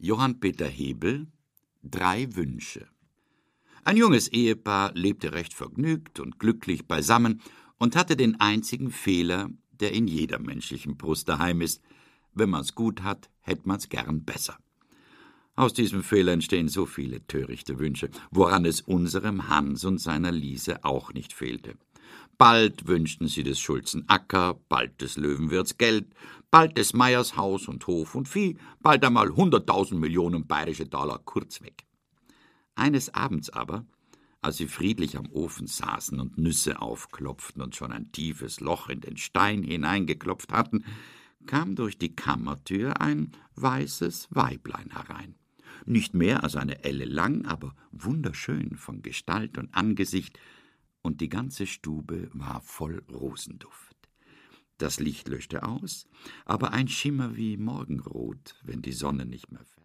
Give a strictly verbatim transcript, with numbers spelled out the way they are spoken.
Johann Peter Hebel, Drei Wünsche. Ein junges Ehepaar lebte recht vergnügt und glücklich beisammen und hatte den einzigen Fehler, der in jeder menschlichen Brust daheim ist: Wenn man's gut hat, hätt man's gern besser. Aus diesem Fehler entstehen so viele törichte Wünsche, woran es unserem Hans und seiner Liese auch nicht fehlte. Bald wünschten sie des Schulzen Acker, bald des Löwenwirts Geld, bald des Meiers Haus und Hof und Vieh, bald einmal hunderttausend Millionen bayerische Taler kurzweg. Eines Abends aber, als sie friedlich am Ofen saßen und Nüsse aufklopften und schon ein tiefes Loch in den Stein hineingeklopft hatten, kam durch die Kammertür ein weißes Weiblein herein. Nicht mehr als eine Elle lang, aber wunderschön von Gestalt und Angesicht, und die ganze Stube war voll Rosenduft. Das Licht löschte aus, aber ein Schimmer wie Morgenrot, wenn die Sonne nicht mehr fällt.